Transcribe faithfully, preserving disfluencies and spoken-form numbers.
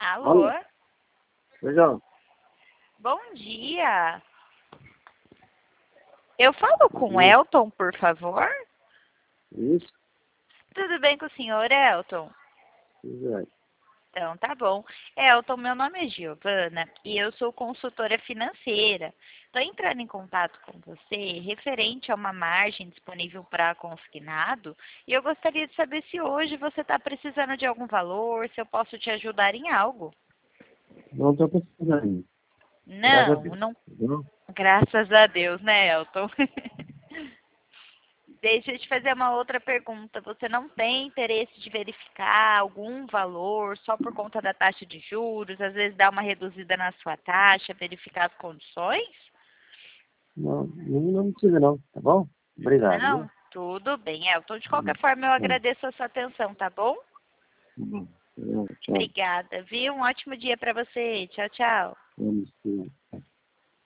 Alô? Alô? João. Bom dia. Eu falo com o Elton, por favor? Isso? Tudo bem com o senhor, Elton? Isso. Então, tá bom. Elton, meu nome é Giovana e eu sou consultora financeira. Estou entrando em contato com você referente a uma margem disponível para consignado e eu gostaria de saber se hoje você está precisando de algum valor, se eu posso te ajudar em algo. Não estou precisando. Graças a Não, Deus. não. Não? Graças a Deus, né, Elton? Deixa eu te fazer uma outra pergunta. Você não tem interesse de verificar algum valor só por conta da taxa de juros? Às vezes dar uma reduzida na sua taxa, verificar as condições? Não, não, não precisa não, tá bom? Obrigado, viu? Não? Tudo bem, Elton. De qualquer Hum, forma, eu hum, agradeço a sua atenção, tá bom? hum. Tchau. Obrigada, viu? Um ótimo dia para você. Tchau, tchau. Vamos,